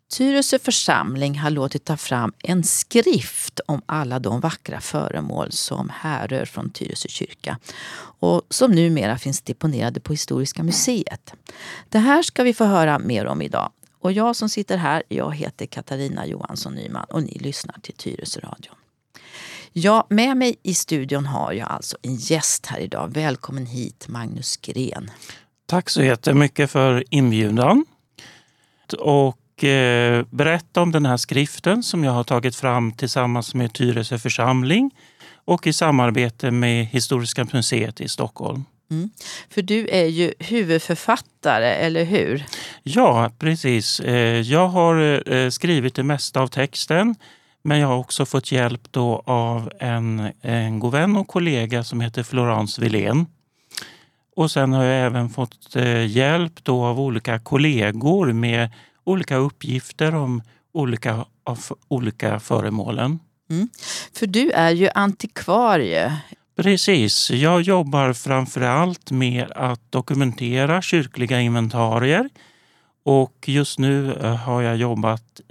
Tyresö församling har låtit ta fram en skrift om alla de vackra föremål som härrör från Tyresö kyrka och som numera finns deponerade på Historiska museet. Det här ska vi få höra mer om idag. Och jag som sitter här, jag heter Katarina Johansson Nyman och ni lyssnar till Tyresö Radio. Ja, med mig i studion har jag alltså en gäst här idag. Välkommen hit, Magnus Gren. Tack så jättemycket för inbjudan. Och berätta om den här skriften som jag har tagit fram tillsammans med Tyresö församling och i samarbete med Historiska museet i Stockholm. Mm. För du är ju huvudförfattare, eller hur? Ja, precis. Jag har skrivit det mesta av texten, men jag har också fått hjälp då av en god vän och kollega som heter Florence Wilén. Och sen har jag även fått hjälp då av olika kollegor med olika uppgifter om olika föremålen. Mm. För du är ju antikvarie. Precis, jag jobbar framförallt med att dokumentera kyrkliga inventarier. Och just nu har jag jobbat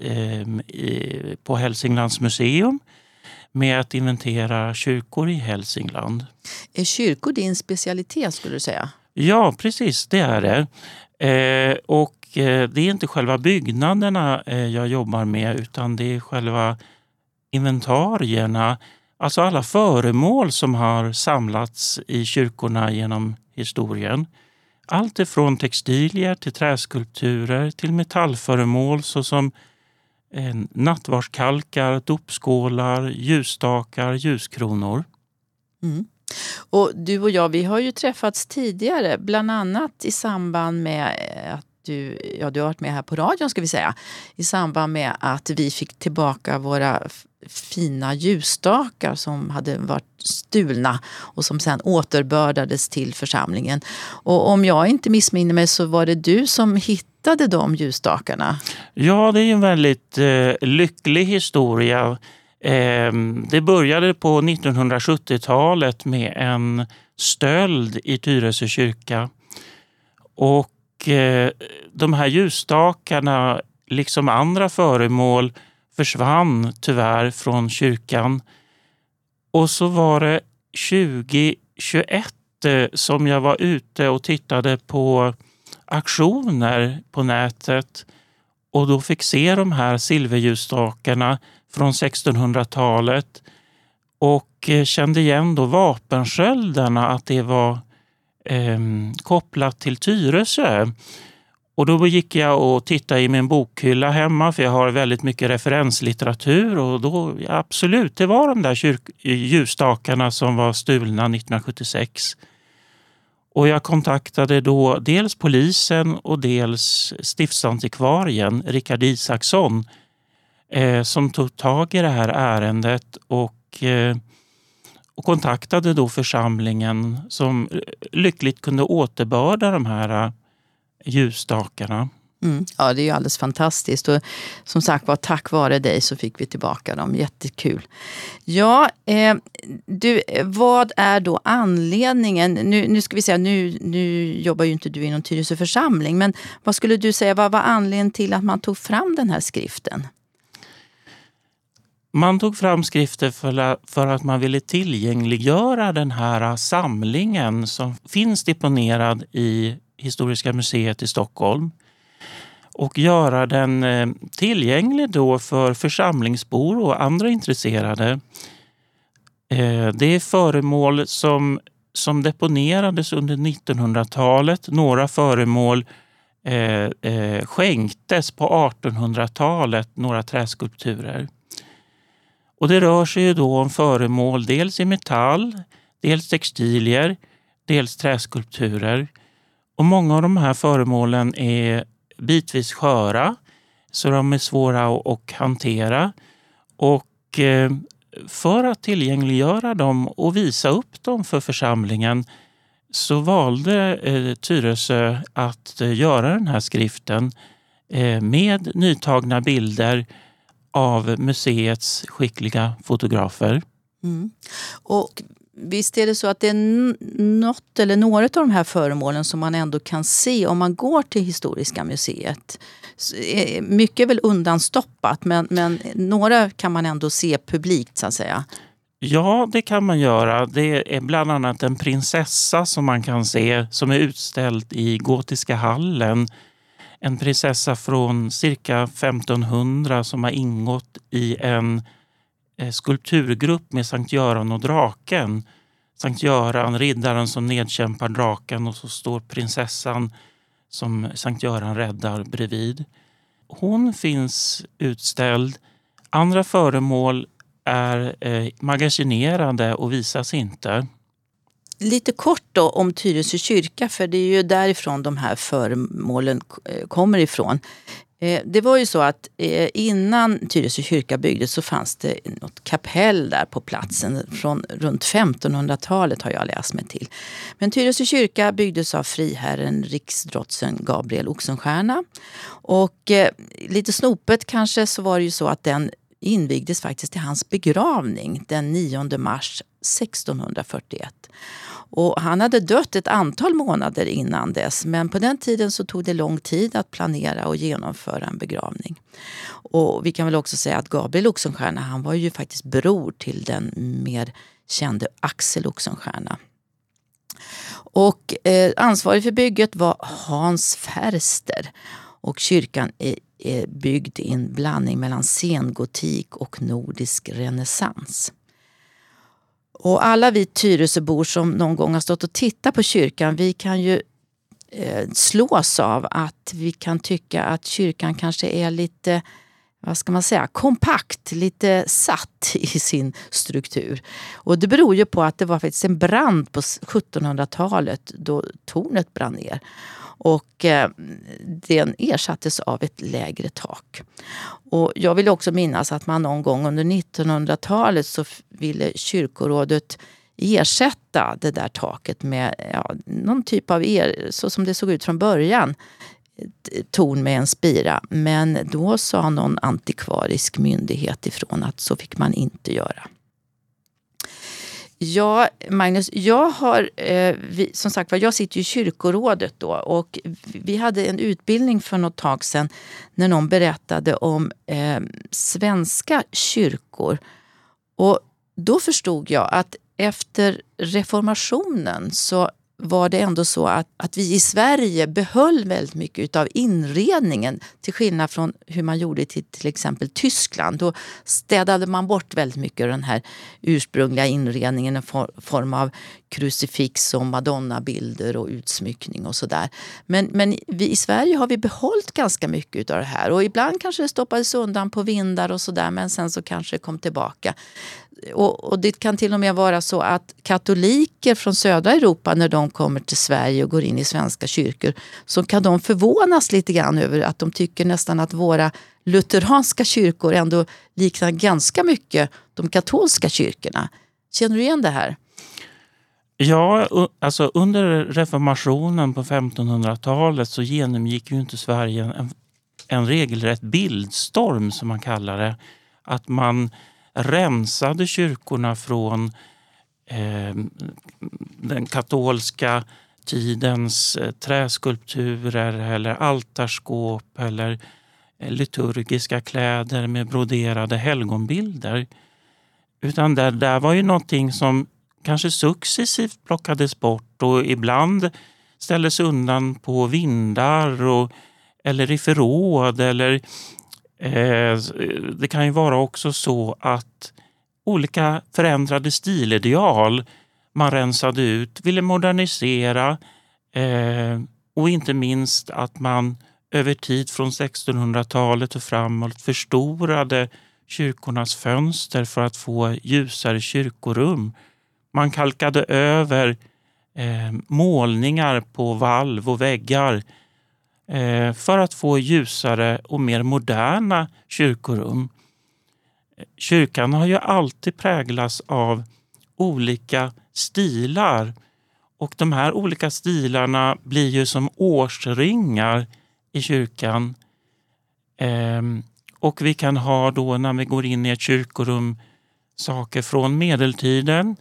på Hälsinglands museum med att inventera kyrkor i Hälsingland. Är kyrkor din specialitet, skulle du säga? Ja, precis, det är det. Och det är inte själva byggnaderna jag jobbar med, utan det är själva inventarierna. Alltså alla föremål som har samlats i kyrkorna genom historien. Allt ifrån textilier till träskulpturer till metallföremål såsom nattvardskalkar, dopskålar, ljusstakar, ljuskronor. Mm. Och du och jag, vi har ju träffats tidigare, bland annat i samband med att du har varit med här på radion, ska vi säga, i samband med att vi fick tillbaka våra fina ljusstakar som hade varit stulna och som sen återbördades till församlingen. Och om jag inte missminner mig så var det du som hittade de ljusstakarna. Ja, det är en väldigt lycklig historia. Det började på 1970-talet med en stöld i Tyresö kyrka. Och de här ljusstakarna, liksom andra föremål, försvann tyvärr från kyrkan. Och så var det 2021 som jag var ute och tittade på auktioner på nätet. Och då fick se de här silverljusstakarna från 1600-talet. Och kände igen då vapensköldarna, att det var kopplat till Tyresö. Och då gick jag och tittade i min bokhylla hemma, för jag har väldigt mycket referenslitteratur, och då absolut, det var de där ljusstakarna som var stulna 1976. Och jag kontaktade då dels polisen och dels stiftsantikvarien Rickard Isaksson som tog tag i det här ärendet och kontaktade då församlingen som lyckligt kunde återbörda de här ljusstakarna. Mm. Ja, det är ju alldeles fantastiskt. Och som sagt var, tack vare dig så fick vi tillbaka dem. Jättekul. Ja, vad är då anledningen? Nu ska vi säga, nu jobbar ju inte du inom Tyresö församling, men vad skulle du säga, vad var anledningen till att man tog fram den här skriften? Man tog fram skrifter för att man ville tillgängliggöra den här samlingen som finns deponerad i Historiska museet i Stockholm. Och göra den tillgänglig då för församlingsbor och andra intresserade. Det är föremål som deponerades under 1900-talet. Några föremål skänktes på 1800-talet, några träskulpturer. Och det rör sig ju då om föremål dels i metall, dels textilier, dels träskulpturer. Och många av de här föremålen är bitvis sköra, så de är svåra att hantera. Och för att tillgängliggöra dem och visa upp dem för församlingen så valde Tyresö att göra den här skriften med nytagna bilder av museets skickliga fotografer. Mm. Och visst är det så att det är något eller några av de här föremålen som man ändå kan se om man går till Historiska museet. Mycket är väl undanstoppat, men några kan man ändå se publikt så att säga. Ja, det kan man göra. Det är bland annat en prinsessa som man kan se som är utställd i Gotiska hallen. En prinsessa från cirka 1500 som har ingått i en skulpturgrupp med Sankt Göran och draken. Sankt Göran, riddaren som nedkämpar draken, och så står prinsessan som Sankt Göran räddar bredvid. Hon finns utställd. Andra föremål är magasinerade och visas inte. Lite kort då om Tyresö kyrka, för det är ju därifrån de här föremålen kommer ifrån. Det var ju så att innan Tyresö kyrka byggdes så fanns det något kapell där på platsen från runt 1500-talet har jag läst mig till. Men Tyresö kyrka byggdes av friherren riksdrotsen Gabriel Oxenstierna. Och lite snopet kanske så var det ju så att den invigdes faktiskt till hans begravning den 9 mars 1641. Och han hade dött ett antal månader innan dess, men på den tiden så tog det lång tid att planera och genomföra en begravning. Och vi kan väl också säga att Gabriel Oxenstierna, han var ju faktiskt bror till den mer kände Axel Oxenstierna. Och ansvarig för bygget var Hans Färster, och kyrkan är byggd i en blandning mellan sengotik och nordisk renässans. Och alla vi Tyresöbor som någon gång har stått och tittat på kyrkan, vi kan ju slås av att vi kan tycka att kyrkan kanske är lite, vad ska man säga, kompakt, lite satt i sin struktur. Och det beror ju på att det var faktiskt en brand på 1700-talet då tornet brann ner. Och den ersattes av ett lägre tak. Och jag vill också minnas att man någon gång under 1900-talet så ville kyrkorådet ersätta det där taket med någon typ av så som det såg ut från början, torn med en spira. Men då sa någon antikvarisk myndighet ifrån att så fick man inte göra. Ja, Magnus, jag har, som sagt, jag sitter i kyrkorådet då, och vi hade en utbildning för något tag sedan när någon berättade om svenska kyrkor. Och då förstod jag att efter reformationen så var det ändå så att vi i Sverige behöll väldigt mycket av inredningen, till skillnad från hur man gjorde till exempel Tyskland. Då städade man bort väldigt mycket av den här ursprungliga inredningen i form av krucifix och madonnabilder och utsmyckning och sådär. Men vi i Sverige har vi behållit ganska mycket av det här, och ibland kanske det stoppades undan på vindar och sådär, men sen så kanske det kom tillbaka. Och det kan till och med vara så att katoliker från södra Europa, när de kommer till Sverige och går in i svenska kyrkor, så kan de förvånas lite grann över att de tycker nästan att våra lutheranska kyrkor ändå liknar ganska mycket de katolska kyrkorna. Känner du igen det här? Ja, alltså under reformationen på 1500-talet så genomgick ju inte Sverige en regelrätt bildstorm, som man kallar det. Att man rensade kyrkorna från den katolska tidens träskulpturer eller altarskåp eller liturgiska kläder med broderade helgonbilder. Utan där var ju någonting som kanske successivt plockades bort och ibland ställdes undan på vindar eller i förråd, eller det kan ju vara också så att olika förändrade stilideal man rensade ut, ville modernisera, och inte minst att man över tid från 1600-talet och framåt förstorade kyrkornas fönster för att få ljusare kyrkorum. Man kalkade över målningar på valv och väggar för att få ljusare och mer moderna kyrkorum. Kyrkan har ju alltid präglats av olika stilar, och de här olika stilarna blir ju som årsringar i kyrkan. Och vi kan ha då, när vi går in i ett kyrkorum, saker från medeltiden,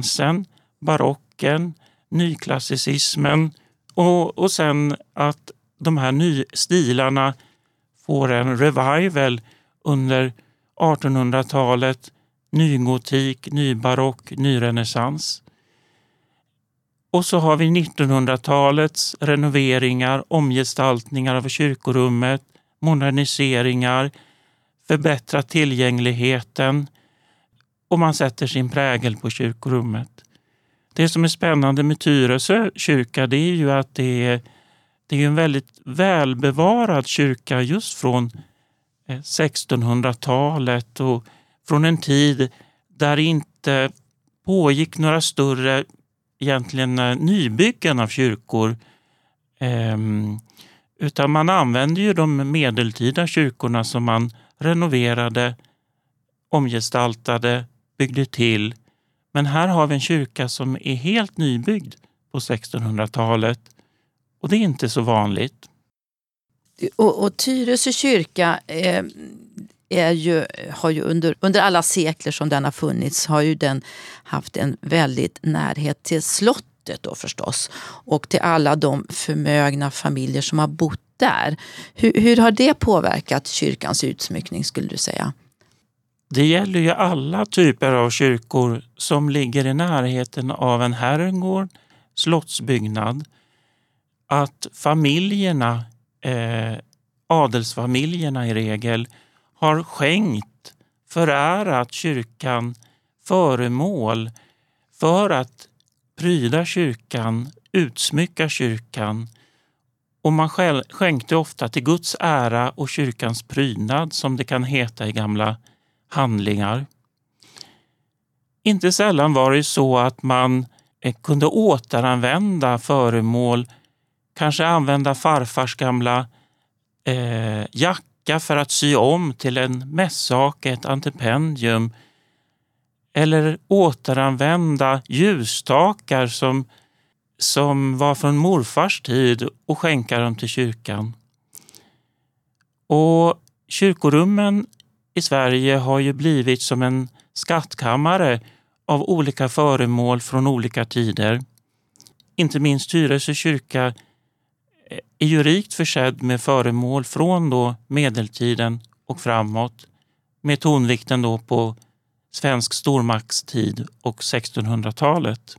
renässansen, barocken, nyklassicismen, och sen att de här stilarna får en revival under 1800-talet, nygotik, nybarock, nyrenässans. Och så har vi 1900-talets renoveringar, omgestaltningar av kyrkorummet, moderniseringar, förbättrat tillgängligheten och man sätter sin prägel på kyrkorummet. Det som är spännande med Tyresö kyrka, det är ju att det är en väldigt välbevarad kyrka just från 1600-talet och från en tid där det inte pågick några större egentligen nybyggen av kyrkor. Utan man använde ju de medeltida kyrkorna som man renoverade, omgestaltade, byggde till. Men här har vi en kyrka som är helt nybyggd på 1600-talet och det är inte så vanligt. Och Tyresö kyrka har ju under alla sekler som den har funnits har ju den haft en väldigt närhet till slottet då förstås och till alla de förmögna familjer som har bott där. Hur har det påverkat kyrkans utsmyckning skulle du säga? Det gäller ju alla typer av kyrkor som ligger i närheten av en herrgård, slottsbyggnad. Att familjerna, adelsfamiljerna i regel, har skänkt, förärat kyrkan föremål för att pryda kyrkan, utsmycka kyrkan. Och man skänkte ofta till Guds ära och kyrkans prydnad som det kan heta i gamla handlingar. Inte sällan var det så att man kunde återanvända föremål, kanske använda farfars gamla jacka för att sy om till en mässhake, ett antipendium, eller återanvända ljusstakar som var från morfars tid och skänka dem till kyrkan. Och kyrkorummen i Sverige har ju blivit som en skattkammare av olika föremål från olika tider. Inte minst Tyresö kyrka är ju rikt försedd med föremål från då medeltiden och framåt, med tonvikten då på svensk stormaktstid och 1600-talet.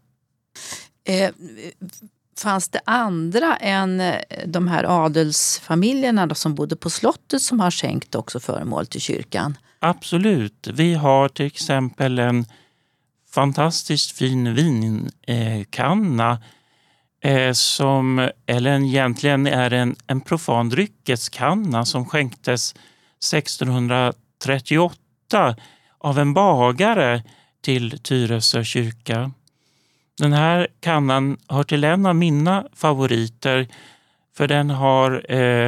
Fanns det andra än de här adelsfamiljerna då, som bodde på slottet som har skänkt också föremål till kyrkan? Absolut. Vi har till exempel en fantastiskt fin vinkanna egentligen är en profan dryckeskanna som skänktes 1638 av en bagare till Tyresö kyrka. Den här kannan hör till en av mina favoriter för den har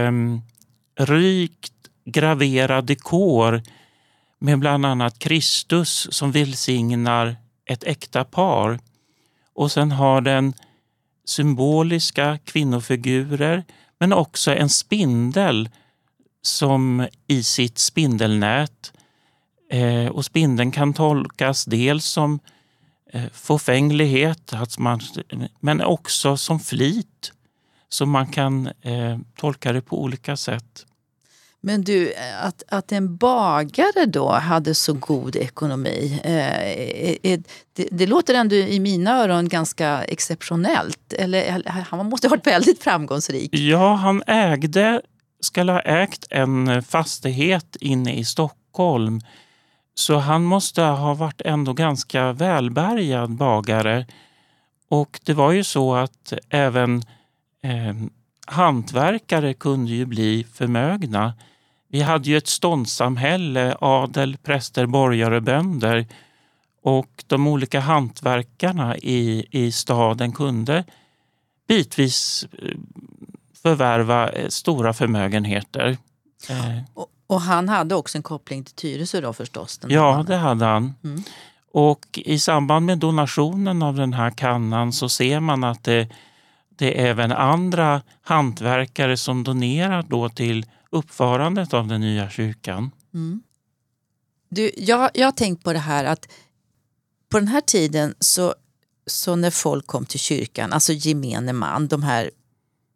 rikt graverad dekor med bland annat Kristus som välsignar ett äkta par. Och sen har den symboliska kvinnofigurer men också en spindel som i sitt spindelnät. Och spindeln kan tolkas dels som fåfänglighet, men också som flit. Så man kan tolka det på olika sätt. Men du, att en bagare då hade så god ekonomi, det låter ändå i mina öron ganska exceptionellt. Eller han måste ha varit väldigt framgångsrik. Ja, han ska ha ägt en fastighet inne i Stockholm. Så han måste ha varit ändå ganska välbärgad bagare. Och det var ju så att även hantverkare kunde ju bli förmögna. Vi hade ju ett ståndssamhälle, adel, präster, borgare, bönder. Och de olika hantverkarna i staden kunde bitvis förvärva stora förmögenheter. Och han hade också en koppling till Tyresö då förstås? Ja, det hade han. Mm. Och i samband med donationen av den här kannan så ser man att det är även andra hantverkare som donerar då till uppförandet av den nya kyrkan. Mm. Du, jag har tänkt på det här att på den här tiden så när folk kom till kyrkan, alltså gemene man, de här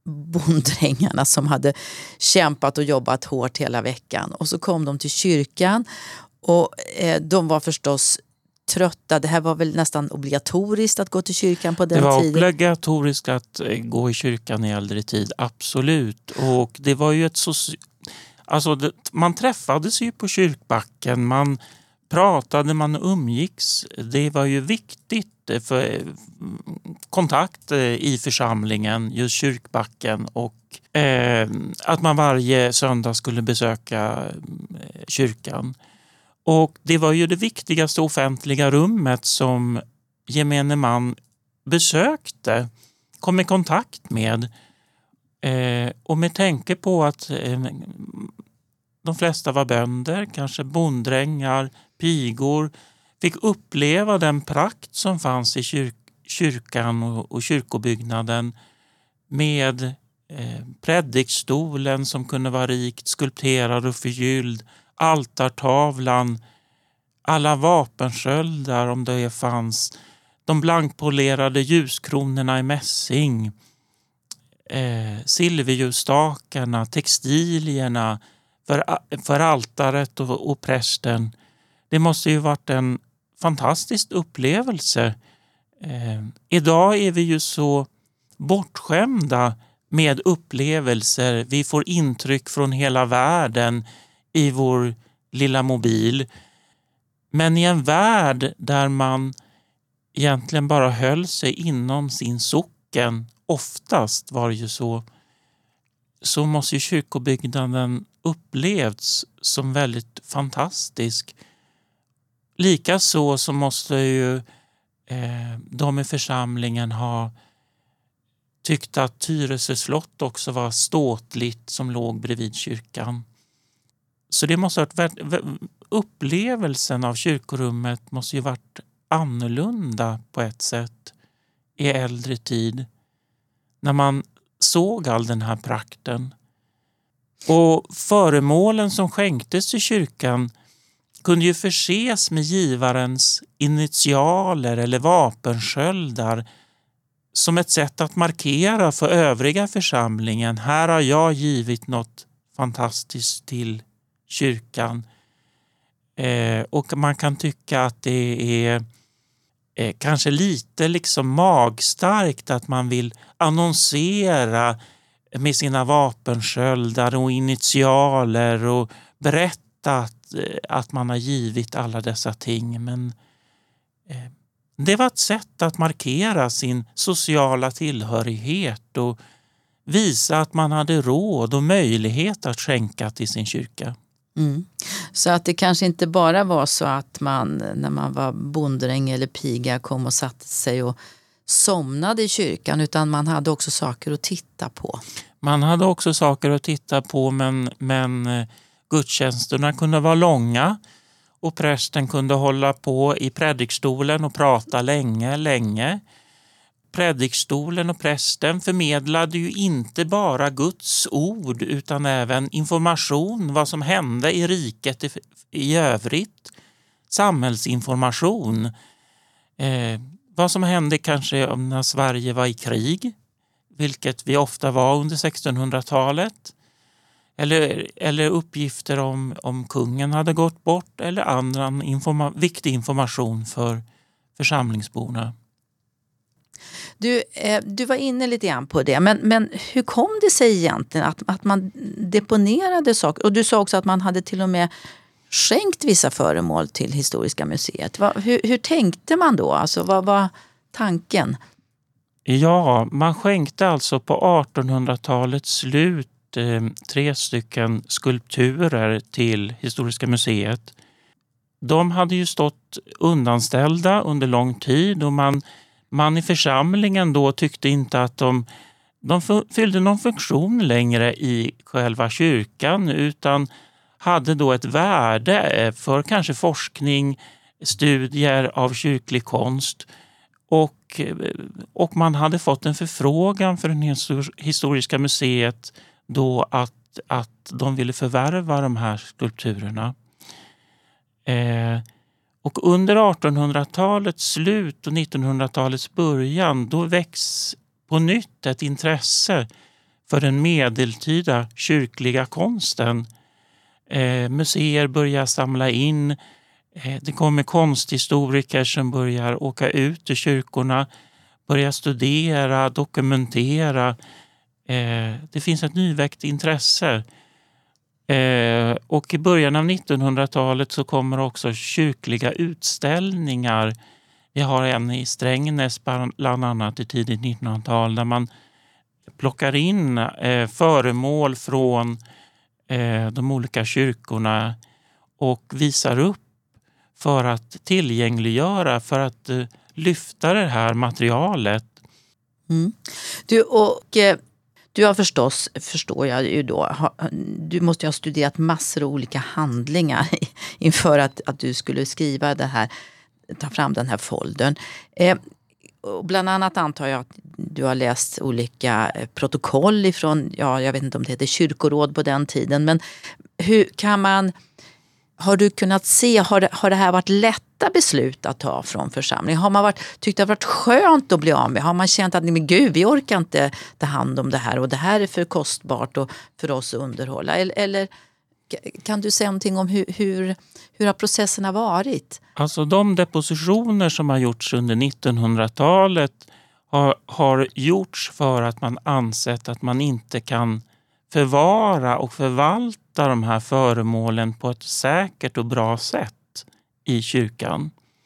bonddrängarna som hade kämpat och jobbat hårt hela veckan. Och så kom de till kyrkan och de var förstås trötta. Det här var väl nästan obligatoriskt att gå till kyrkan på den tiden. Det var obligatoriskt att gå i kyrkan i äldre tid, absolut. Och det var ju man träffades ju på kyrkbacken, man pratade, man umgicks. Det var ju viktigt för kontakt i församlingen, just kyrkbacken, och att man varje söndag skulle besöka kyrkan. Och det var ju det viktigaste offentliga rummet som gemene man besökte, kom i kontakt med. Och med tanke på att de flesta var bönder, kanske bonddrängar, pigor, fick uppleva den prakt som fanns i kyrkan och kyrkobyggnaden med predikstolen som kunde vara rikt skulpterad och förgylld, altartavlan, alla vapensköldar om det fanns, de blankpolerade ljuskronorna i mässing, silverljusstakarna, textilierna för altaret och prästen. Det måste ju varit en fantastisk upplevelse. Idag är vi ju så bortskämda med upplevelser. Vi får intryck från hela världen i vår lilla mobil. Men i en värld där man egentligen bara höll sig inom sin socken, oftast var det ju så måste ju kyrkobyggnaden upplevts som väldigt fantastisk. Likaså så måste ju de i församlingen ha tyckt att Tyresö slott också var ståtligt som låg bredvid kyrkan. Så det måste ha varit, upplevelsen av kyrkorummet måste ju varit annorlunda på ett sätt i äldre tid. När man såg all den här prakten. Och föremålen som skänktes till kyrkan kunde ju förses med givarens initialer eller vapensköldar som ett sätt att markera för övriga församlingen. Här har jag givit något fantastiskt till kyrkan. Och man kan tycka att det är kanske lite liksom magstarkt att man vill annonsera med sina vapensköldar och initialer och berätta att man har givit alla dessa ting. Men det var ett sätt att markera sin sociala tillhörighet och visa att man hade råd och möjlighet att skänka till sin kyrka. Mm. Så att det kanske inte bara var så att man när man var bonddräng eller piga kom och satte sig och somnade i kyrkan, utan man hade också saker att titta på. Man hade också saker att titta på, men gudstjänsterna kunde vara långa och prästen kunde hålla på i predikstolen och prata länge. Predikstolen och prästen förmedlade ju inte bara Guds ord utan även information, vad som hände i riket i övrigt, samhällsinformation. Vad som hände kanske när Sverige var i krig, vilket vi ofta var under 1600-talet. Eller uppgifter om kungen hade gått bort eller annan viktig information för församlingsborna. Du var inne lite grann på det, men hur kom det sig egentligen att man deponerade saker? Och du sa också att man hade till och med skänkt vissa föremål till Historiska museet. Hur tänkte man då? Alltså, vad var tanken? Ja, man skänkte alltså på 1800-talets slut 3 stycken skulpturer till Historiska museet. De hade ju stått undanställda under lång tid och man i församlingen då tyckte inte att de fyllde någon funktion längre i själva kyrkan, utan hade då ett värde för kanske forskning, studier av kyrklig konst, och man hade fått en förfrågan för det Historiska museet då att de ville förvärva de här skulpturerna. Och under 1800-talets slut och 1900-talets början då väcks på nytt ett intresse för den medeltida kyrkliga konsten. Museer börjar samla in. Det kommer konsthistoriker som börjar åka ut till kyrkorna, börjar studera, dokumentera. Det finns ett nyväckt intresse. Och i början av 1900-talet så kommer också kyrkliga utställningar. Vi har en i Strängnäs bland annat i tidigt 1900-tal där man plockar in föremål från de olika kyrkorna och visar upp för att tillgängliggöra, för att lyfta det här materialet. Mm. Du har förstår jag ju då, du måste ju ha studerat massor av olika handlingar inför att du skulle skriva det här, ta fram den här foldern. Bland annat antar jag att du har läst olika protokoll ifrån, jag vet inte om det heter kyrkoråd på den tiden, men hur kan man, har du kunnat se, har det här varit lätta beslut att ta från församlingen? Har man tyckt det har varit skönt att bli av med? Har man känt att men gud, vi orkar inte ta hand om det här och det här är för kostbart och för oss att underhålla? Eller kan du säga någonting om hur har processerna varit? Alltså de depositioner som har gjorts under 1900-talet har gjorts för att man ansett att man inte kan förvara och förvalta de här föremålen på ett säkert och bra sätt i kyrkan.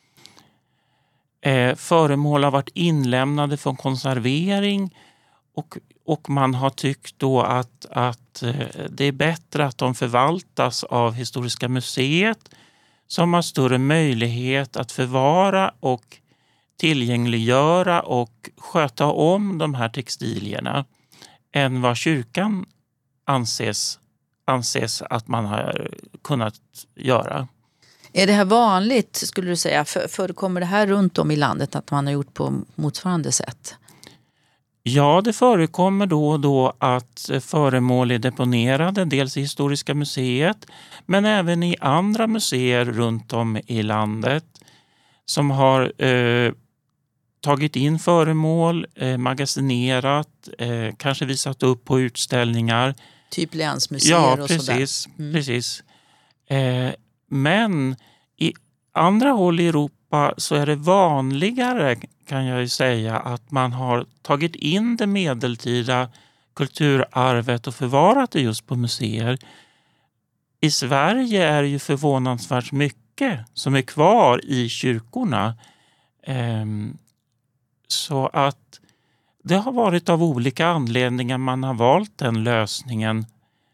Föremål har varit inlämnade för konservering och man har tyckt då att det är bättre att de förvaltas av Historiska museet som har större möjlighet att förvara och tillgängliggöra och sköta om de här textilierna än vad kyrkan anses att man har kunnat göra. Är det här vanligt, skulle du säga? Förekommer det här runt om i landet att man har gjort på motsvarande sätt? Ja, det förekommer då och då att föremål är deponerade, dels i Historiska museet men även i andra museer runt om i landet som har tagit in föremål, magasinerat, kanske visat upp på utställningar. Typ länsmuseer och sådär. Ja, precis. Men i andra håll i Europa så är det vanligare, kan jag ju säga, att man har tagit in det medeltida kulturarvet och förvarat det just på museer. I Sverige är det ju förvånansvärt mycket som är kvar i kyrkorna. Så att det har varit av olika anledningar man har valt den lösningen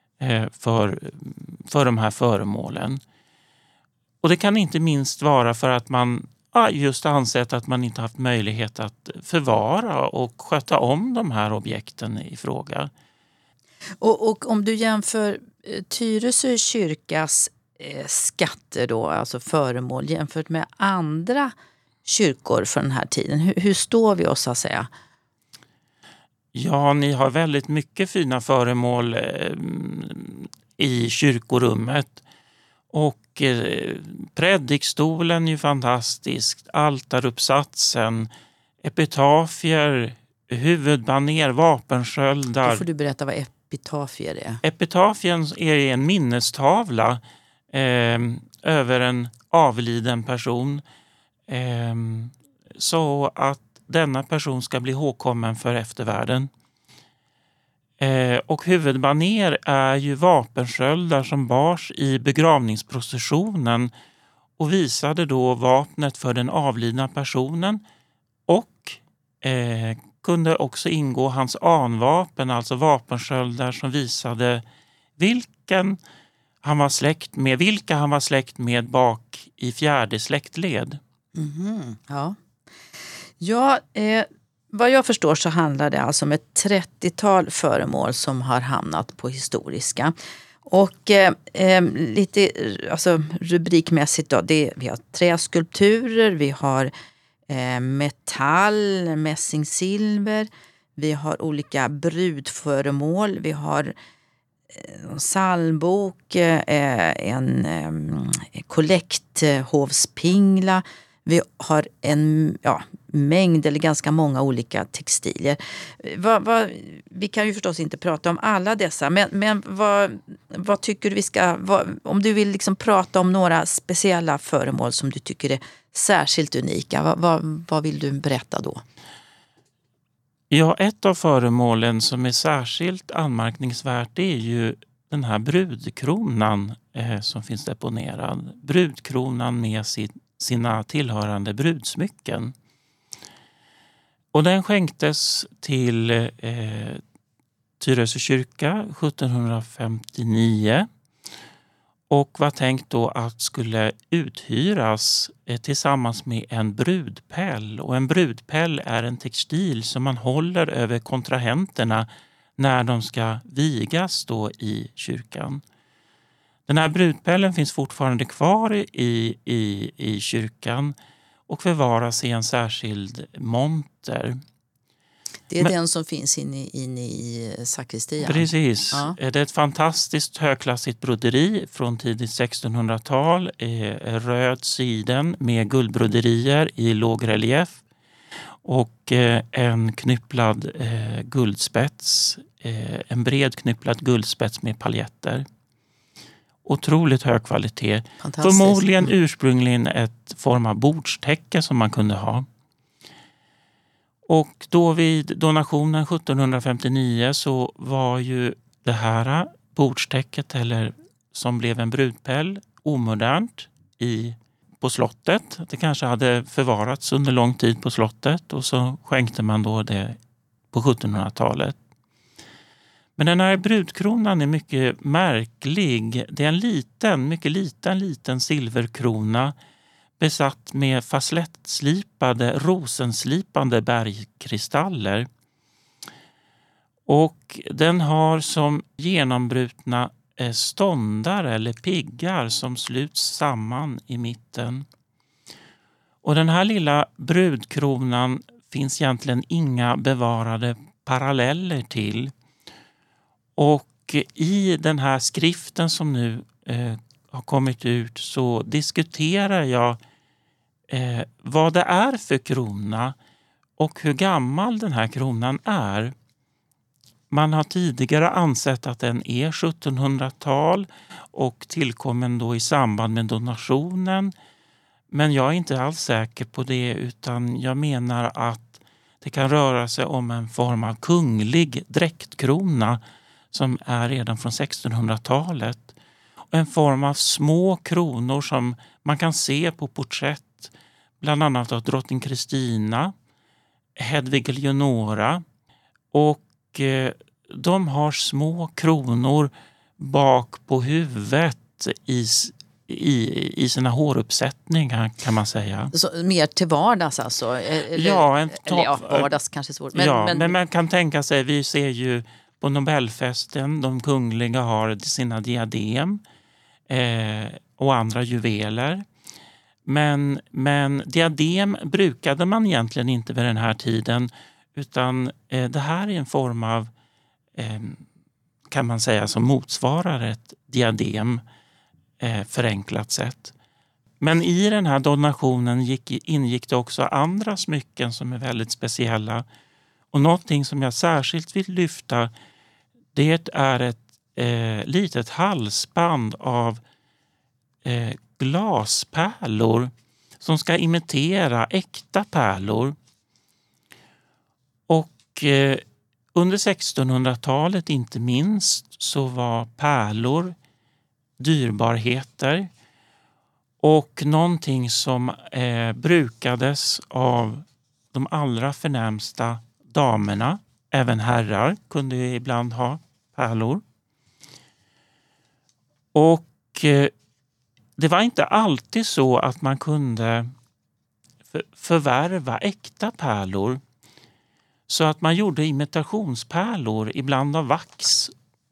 för de här föremålen. Och det kan inte minst vara för att man just ansett att man inte haft möjlighet att förvara och sköta om de här objekten i fråga. Och om du jämför Tyresö kyrkas skatter då, alltså föremål, jämfört med andra kyrkor för den här tiden, hur står vi oss så att säga? Ja, ni har väldigt mycket fina föremål i kyrkorummet. Och predikstolen är ju fantastisk, altaruppsatsen, epitafier, huvudbaner, vapensköldar. Då får du berätta vad epitafier är. Epitafien är en minnestavla över en avliden person så att denna person ska bli ihågkommen för eftervärlden. Och huvudbaner är ju vapensköldar som bars i begravningsprocessionen och visade då vapnet för den avlidna personen och kunde också ingå hans anvapen, alltså vapensköldar som visade vilka han var släkt med bak i fjärde släktled. Mm-hmm. Ja, vad jag förstår så handlar det alltså om ett 30-tal föremål som har hamnat på Historiska. Och lite alltså, rubrikmässigt då, vi har träskulpturer, vi har metall, mässingsilver, vi har olika brudföremål, vi har en psalmbok, en kollekthovspingla, Vi har en mängd eller ganska många olika textilier. Vi kan ju förstås inte prata om alla dessa, men vad tycker du vi ska... om du vill liksom prata om några speciella föremål som du tycker är särskilt unika, vad vill du berätta då? Ja, ett av föremålen som är särskilt anmärkningsvärt är ju den här brudkronan som finns deponerad. Brudkronan med sina tillhörande brudsmycken. Och den skänktes till Tyresö kyrka 1759 och var tänkt då att skulle uthyras tillsammans med en brudpäll. Och en brudpäll är en textil som man håller över kontrahenterna när de ska vigas då i kyrkan. Den här brudpällen finns fortfarande kvar i kyrkan och förvaras i en särskild monter. Det är den som finns inne i sakristian. Precis. Ja. Det är ett fantastiskt högklassigt broderi från tidigt 1600-tal. Röd siden med guldbroderier i låg relief. Och en knypplad guldspets. En bred knypplad guldspets med paljetter. Otroligt hög kvalitet. Förmodligen ursprungligen ett form av bordstäcke som man kunde ha. Och då vid donationen 1759 så var ju det här bordstäcket, eller som blev en brudpäll, omodernt på slottet. Det kanske hade förvarats under lång tid på slottet och så skänkte man då det på 1700-talet. Men den här brudkronan är mycket märklig. Det är en mycket liten silverkrona besatt med facettslipade, rosenslipande bergkristaller. Och den har som genombrutna ståndar eller piggar som sluts samman i mitten. Och den här lilla brudkronan finns egentligen inga bevarade paralleller till. Och i den här skriften som nu har kommit ut så diskuterar jag vad det är för krona och hur gammal den här kronan är. Man har tidigare ansett att den är 1700-tal och tillkommen då i samband med donationen. Men jag är inte alls säker på det, utan jag menar att det kan röra sig om en form av kunglig dräktkrona som är redan från 1600-talet. En form av små kronor som man kan se på porträtt, bland annat av drottning Kristina, Hedvig Eleonora, och de har små kronor bak på huvudet i sina håruppsättningar, kan man säga. Så, mer till vardags alltså? Vardags kanske svårt. Men man kan tänka sig, vi ser ju på Nobelfesten, de kungliga har sina diadem och andra juveler. Men diadem brukade man egentligen inte vid den här tiden, utan det här är en form av, kan man säga, som motsvarar ett diadem förenklat sett. Men i den här donationen ingick det också andra smycken som är väldigt speciella. Och någonting som jag särskilt vill lyfta, det är ett litet halsband av glaspärlor som ska imitera äkta pärlor. Och under 1600-talet inte minst så var pärlor dyrbarheter och någonting som brukades av de allra förnämsta damerna. Även herrar kunde ibland ha pärlor. Och det var inte alltid så att man kunde förvärva äkta pärlor. Så att man gjorde imitationspärlor, ibland av vax.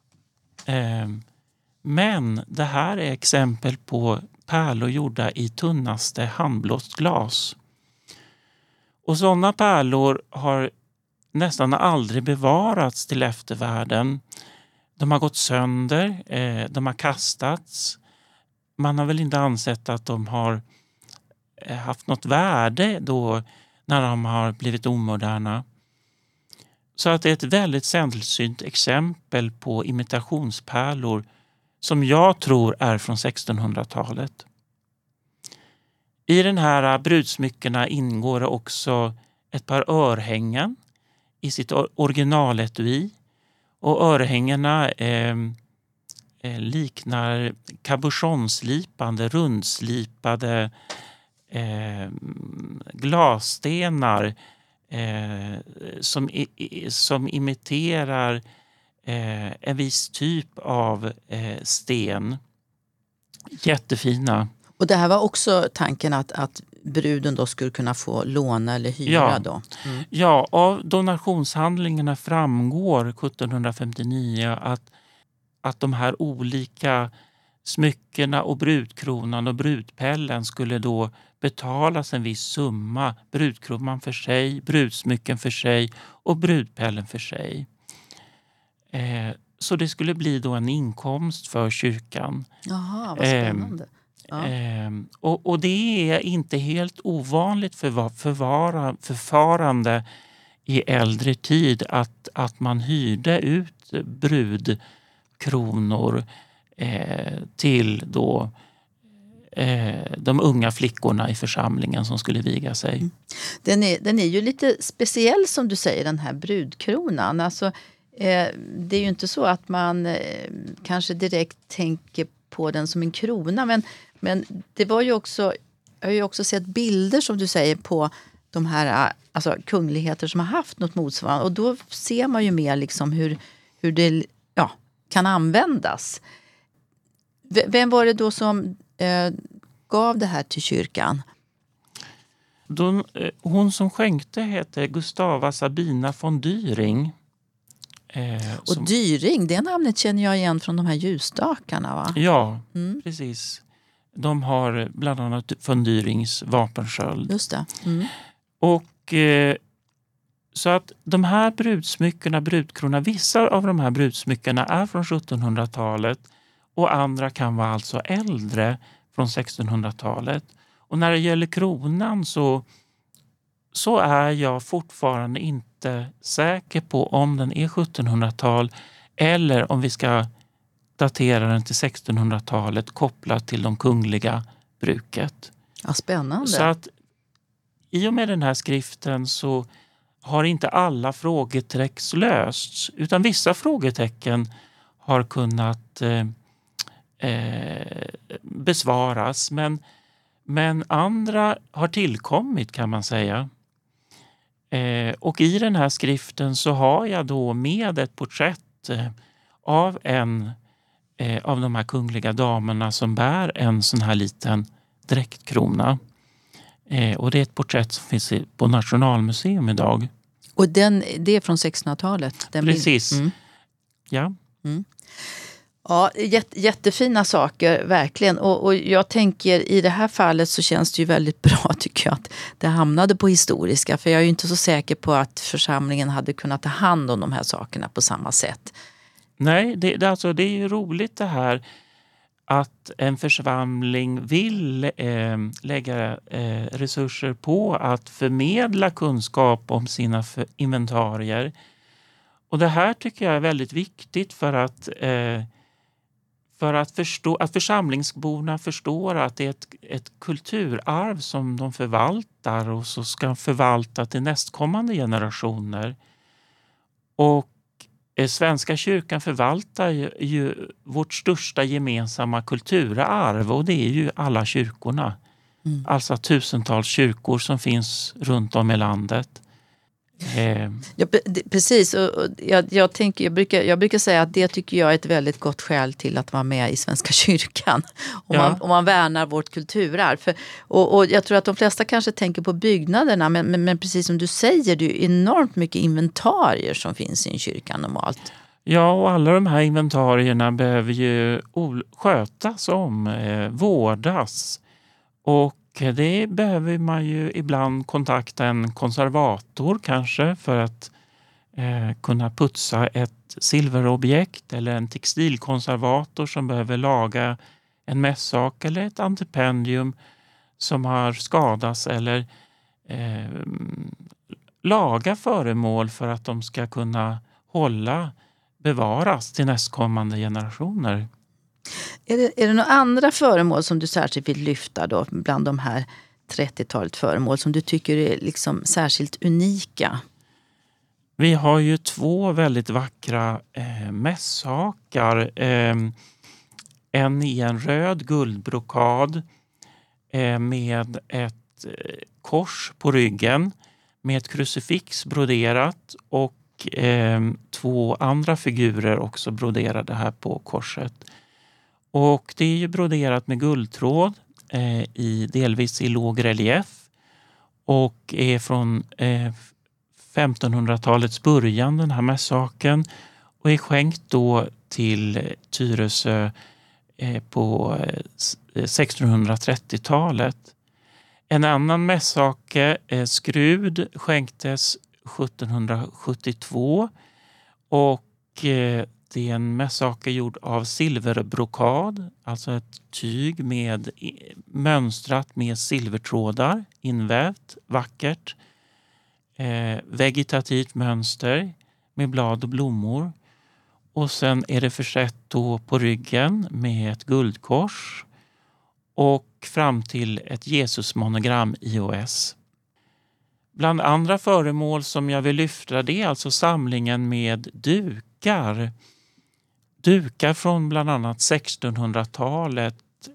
Men det här är exempel på pärlor gjorda i tunnaste handblåst glas. Och sådana pärlor har nästan aldrig bevarats till eftervärlden. De har gått sönder, de har kastats. Man har väl inte ansett att de har haft något värde då när de har blivit omoderna. Så att det är ett väldigt sällsynt exempel på imitationspärlor som jag tror är från 1600-talet. I den här brudsmyckena ingår också ett par örhängen i sitt originaletui. Och örhängena liknar cabochonslipande, rundslipade glasstenar som imiterar en viss typ av sten. Jättefina. Och det här var också tanken att bruden då skulle kunna få låna eller hyra Ja. då? Mm. Ja, av donationshandlingarna framgår 1759 att de här olika smyckena och brudkronan och brudpällen skulle då betalas en viss summa. Brudkronan för sig, brudsmycken för sig och brudpällen för sig. Så det skulle bli då en inkomst för kyrkan. Jaha, vad spännande. Ja. Och det är inte helt ovanligt förfarande i äldre tid att man hyrde ut brudkronor till då de unga flickorna i församlingen som skulle viga sig. Den är ju lite speciell som du säger, den här brudkronan. Alltså, det är ju inte så att man kanske direkt tänker på den som en krona, men det var ju också, jag har ju också sett bilder som du säger på de här alltså kungligheter som har haft något motsvarande, och då ser man ju mer liksom hur det kan användas. Vem var det då som gav det här till kyrkan? Hon som skänkte hette Gustava Sabina von Dyring. Och Dyring, det namnet känner jag igen från de här ljusstakarna, va? Ja, precis. De har bland annat von Dyrings vapensköld. Just det. Mm. Och så att de här brudsmyckena, brudkrona, vissa av de här brudsmyckena är från 1700-talet och andra kan vara alltså äldre från 1600-talet. Och när det gäller kronan så är jag fortfarande inte säker på om den är 1700-tal eller om vi ska datera den till 1600-talet kopplat till de kungliga bruket. Ja, spännande. Så att i och med den här skriften så har inte alla frågetecken lösts, utan vissa frågetecken har kunnat besvaras, men andra har tillkommit, kan man säga. Och i den här skriften så har jag då med ett porträtt av en av de här kungliga damerna som bär en sån här liten dräktkrona. Och det är ett porträtt som finns på Nationalmuseum idag. Och det är från 1600-talet? Precis. Ja. Mm. Ja, jättefina saker, verkligen. Och jag tänker, i det här fallet så känns det ju väldigt bra, tycker jag, att det hamnade på historiska. För jag är ju inte så säker på att församlingen hade kunnat ta hand om de här sakerna på samma sätt. Nej, det är ju roligt det här att en församling vill lägga resurser på att förmedla kunskap om sina inventarier. Och det här tycker jag är väldigt viktigt för att förstå, att församlingsborna förstår att det är ett kulturarv som de förvaltar och så ska förvalta till nästkommande generationer. Och Svenska kyrkan förvaltar ju vårt största gemensamma kulturarv, och det är ju alla kyrkorna. Alltså tusentals kyrkor som finns runt om i landet. Ja, precis. Och jag brukar säga att det tycker jag är ett väldigt gott skäl till att vara med i Svenska kyrkan. Om man värnar vårt kulturarv. Och jag tror att de flesta kanske tänker på byggnaderna, men precis som du säger, det är ju enormt mycket inventarier som finns i en kyrka normalt. Ja, och alla de här inventarierna behöver ju skötas om, vårdas. Och det behöver man ju ibland kontakta en konservator kanske för att kunna putsa ett silverobjekt, eller en textilkonservator som behöver laga en mässak eller ett antipendium. som har skadats eller laga föremål för att de ska kunna bevaras till nästkommande generationer. Är det några andra föremål som du särskilt vill lyfta då bland de här 30-talet föremål som du tycker är liksom särskilt unika? Vi har ju 2 väldigt vackra mässhakar. En i en röd guldbrokad med ett kors på ryggen med ett krucifix broderat och 2 andra figurer också broderade här på korset. Och det är ju broderat med guldtråd delvis i låg relief och är från 1500-talets början, den här mässhaken, och är skänkt då till Tyresö på 1630-talet. En annan mässhake, Skrud, skänktes 1772 och det är en mässhake gjord av silverbrokad, alltså ett tyg mönstrat med silvertrådar, invävt, vackert. Vegetativt mönster med blad och blommor. Och sen är det försett då på ryggen med ett guldkors och fram till ett Jesusmonogram iOS. Bland andra föremål som jag vill lyfta, det är alltså samlingen med dukar. Dukar från bland annat 1600-talet,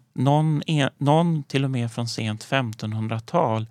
någon till och med från sent 1500-tal.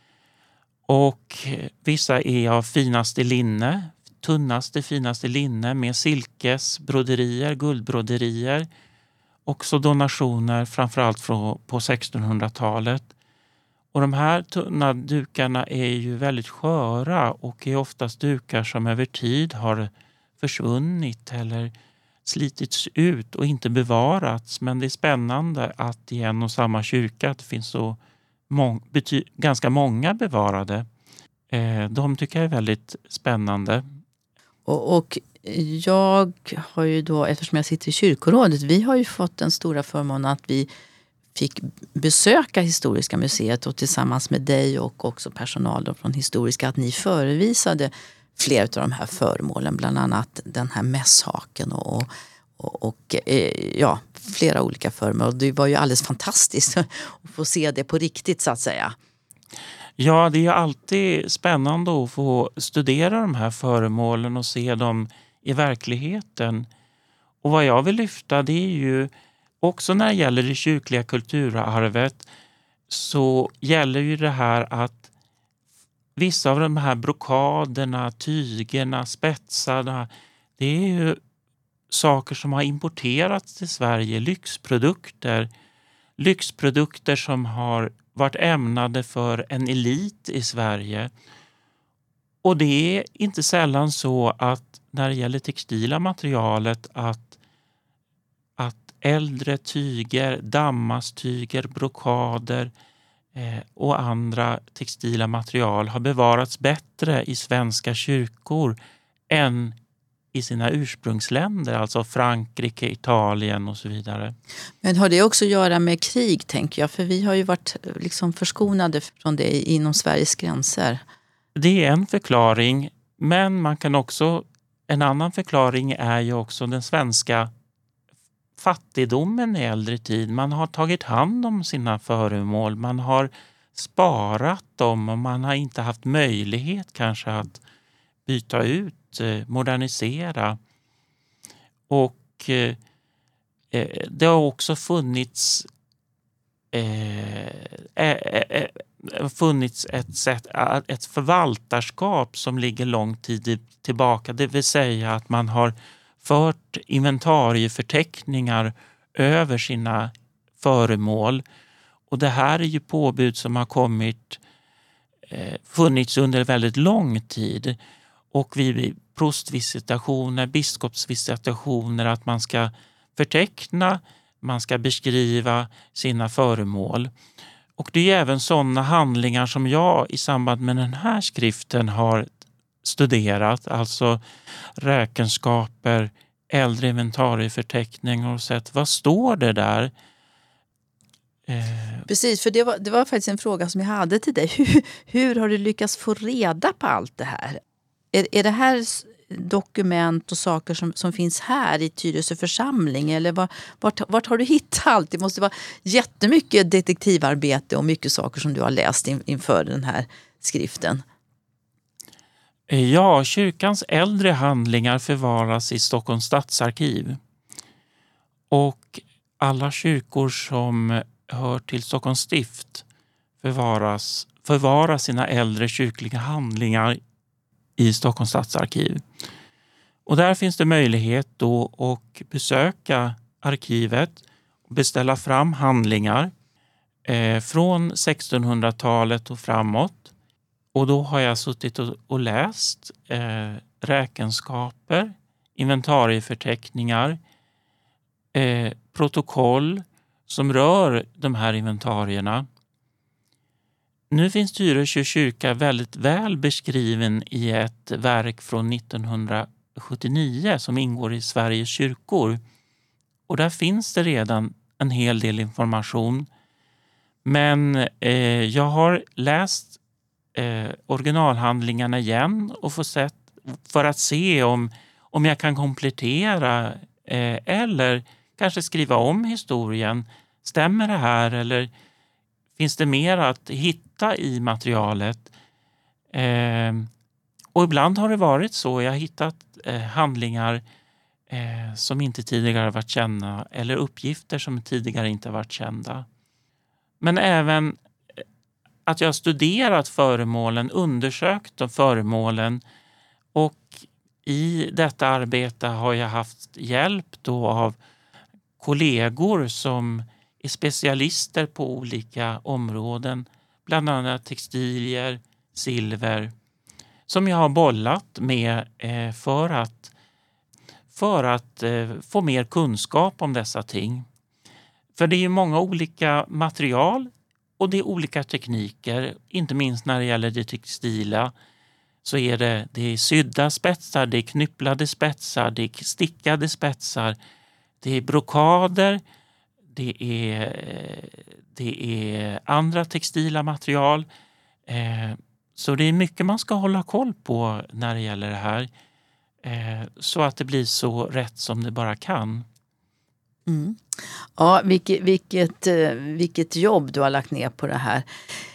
Och vissa är av finaste linne, finaste linne med silkesbroderier, guldbroderier. Också donationer framförallt på 1600-talet. Och de här tunna dukarna är ju väldigt sköra och är oftast dukar som över tid har försvunnit eller slitits ut och inte bevarats. Men det är spännande att i en och samma kyrka att det finns så ganska många bevarade. De tycker jag är väldigt spännande. Och jag har ju då, eftersom jag sitter i kyrkorådet, vi har ju fått den stora förmånen att vi fick besöka Historiska museet och tillsammans med dig och också personal från Historiska att ni förevisade flera av de här föremålen, bland annat den här mässhaken och flera olika föremål. Det var ju alldeles fantastiskt att få se det på riktigt så att säga. Ja, det är alltid spännande att få studera de här föremålen och se dem i verkligheten. Och vad jag vill lyfta, det är ju också när det gäller det kyrkliga kulturarvet, så gäller ju det här att vissa av de här brokaderna, tygerna, spetsarna, det är ju saker som har importerats till Sverige, lyxprodukter som har varit ämnade för en elit i Sverige. Och det är inte sällan så att när det gäller textila materialet att äldre tyger, dammastyger, brokader och andra textila material har bevarats bättre i svenska kyrkor än i sina ursprungsländer, alltså Frankrike, Italien och så vidare. Men har det också att göra med krig, tänker jag? För vi har ju varit liksom förskonade från det inom Sveriges gränser. Det är en förklaring, men man kan också, en annan förklaring är ju också den svenska fattigdomen i äldre tid. Man har tagit hand om sina föremål, man har sparat dem och man har inte haft möjlighet kanske att byta ut, modernisera. Och det har också funnits ett förvaltarskap som ligger lång tid tillbaka. Det vill säga att man har fört inventarieförteckningar över sina föremål. Och det här är ju påbud som har funnits under väldigt lång tid. Och vid prostvisitationer, biskopsvisitationer, att man ska förteckna, man ska beskriva sina föremål. Och det är även sådana handlingar som jag i samband med den här skriften har studerat, alltså räkenskaper, äldre inventarieförteckningar och sett vad står det där. Precis, för det var faktiskt en fråga som jag hade till dig. Hur har du lyckats få reda på allt det här? Är det här dokument och saker som finns här i Tyresö församling? Eller vart har du hittat allt? Det måste vara jättemycket detektivarbete och mycket saker som du har läst inför den här skriften. Ja, kyrkans äldre handlingar förvaras i Stockholms stadsarkiv. Och alla kyrkor som hör till Stockholms stift förvarar sina äldre kyrkliga handlingar i Stockholms stadsarkiv. Och där finns det möjlighet då att besöka arkivet och beställa fram handlingar från 1600-talet och framåt. Och då har jag suttit och läst räkenskaper, inventarieförteckningar, protokoll som rör de här inventarierna. Nu finns Tyresö kyrka väldigt väl beskriven i ett verk från 1979 som ingår i Sveriges kyrkor. Och där finns det redan en hel del information. Men jag har läst originalhandlingarna igen och för att se om jag kan komplettera eller kanske skriva om historien. Stämmer det här eller finns det mer att hitta i materialet? Och ibland har det varit så. Jag har hittat handlingar som inte tidigare varit kända eller uppgifter som tidigare inte varit kända. Men även att jag har studerat föremålen, undersökt de föremålen, och i detta arbete har jag haft hjälp då av kollegor som är specialister på olika områden, bland annat textilier, silver, som jag har bollat med för att få mer kunskap om dessa ting. För det är ju många olika material och det är olika tekniker, inte minst när det gäller det textila. Så är det är sydda spetsar, det är knypplade spetsar, det är stickade spetsar, det är brokader, det är andra textila material. Så det är mycket man ska hålla koll på när det gäller det här. Så att det blir så rätt som det bara kan. Mm. Ja, vilket jobb du har lagt ner på det här.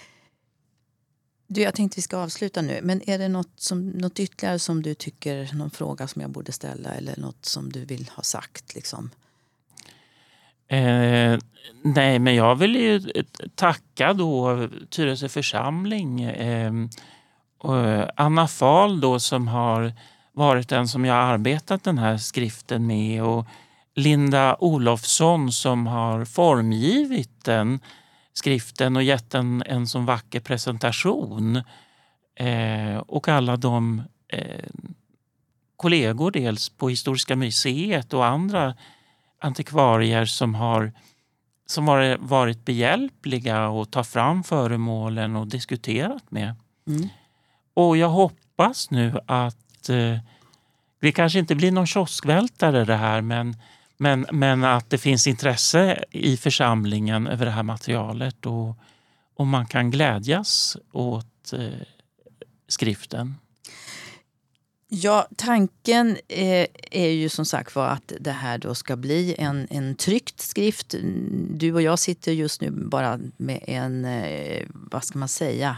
Jag tänkte vi ska avsluta nu. Men är det något ytterligare som du tycker, någon fråga som jag borde ställa eller något som du vill ha sagt liksom? Nej, men jag vill ju tacka då Tyresö församling och Anna Fahl då som har varit den som jag har arbetat den här skriften med, och Linda Olofsson som har formgivit den skriften och gett en sån vacker presentation, och alla de kollegor dels på Historiska museet och andra antikvarier som har varit behjälpliga och ta fram föremålen och diskuterat med. Mm. Och jag hoppas nu att det kanske inte blir någon kioskvältare det här, men att det finns intresse i församlingen över det här materialet och man kan glädjas åt skriften. Ja, tanken är ju som sagt var att det här då ska bli en tryckt skrift. Du och jag sitter just nu bara med en, vad ska man säga,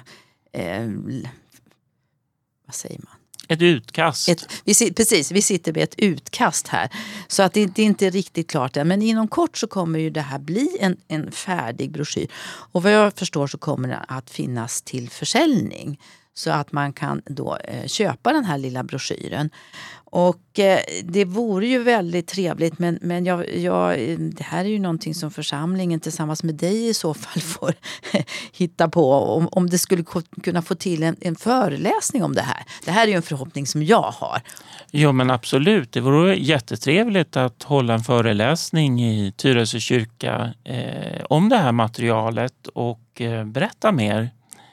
vad säger man? Ett utkast. Precis, vi sitter med ett utkast här. Så att det inte är riktigt klart än. Men inom kort så kommer ju det här bli en färdig broschyr. Och vad jag förstår så kommer det att finnas till försäljning. Så att man kan då köpa den här lilla broschyren. Och det vore ju väldigt trevligt, men det här är ju någonting som församlingen tillsammans med dig i så fall får hitta på. Om det skulle kunna få till en föreläsning om det här. Det här är ju en förhoppning som jag har. Jo, men absolut. Det vore jättetrevligt att hålla en föreläsning i Tyresö kyrka om det här materialet och berätta mer.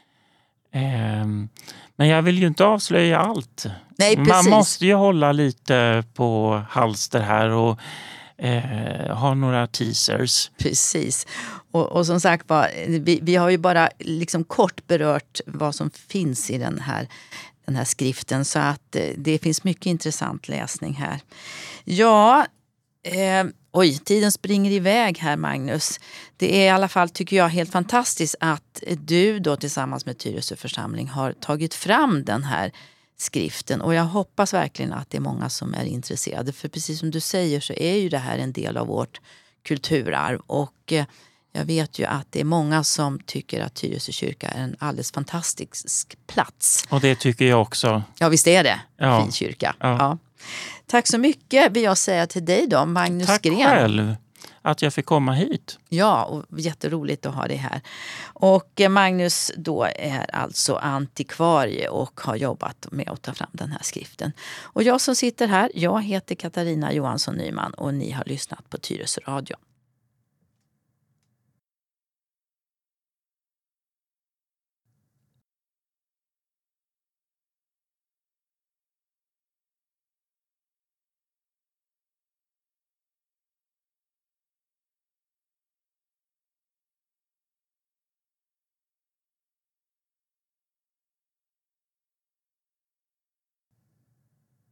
Men jag vill ju inte avslöja allt. Nej, precis. Man måste ju hålla lite på halster här, och ha några teasers. Precis. Och som sagt, vi har ju bara liksom kort berört vad som finns i den här skriften, så att det finns mycket intressant läsning här. Ja, tiden springer iväg här, Magnus. Det är i alla fall, tycker jag, helt fantastiskt att du då tillsammans med Tyresö församling har tagit fram den här skriften, och jag hoppas verkligen att det är många som är intresserade, för precis som du säger så är ju det här en del av vårt kulturarv, och jag vet ju att det är många som tycker att Tyresö kyrka är en alldeles fantastisk plats. Och det tycker jag också. Ja, visst är det. Ja. Fin kyrka. Ja. Ja. Tack så mycket vill jag säga till dig då, Magnus Tack Gren. själv att jag fick komma hit. Ja, och jätteroligt att ha dig här. Och Magnus då är alltså antikvarie och har jobbat med att ta fram den här skriften. Och jag som sitter här, jag heter Katarina Johansson Nyman och ni har lyssnat på Tyresö Radio.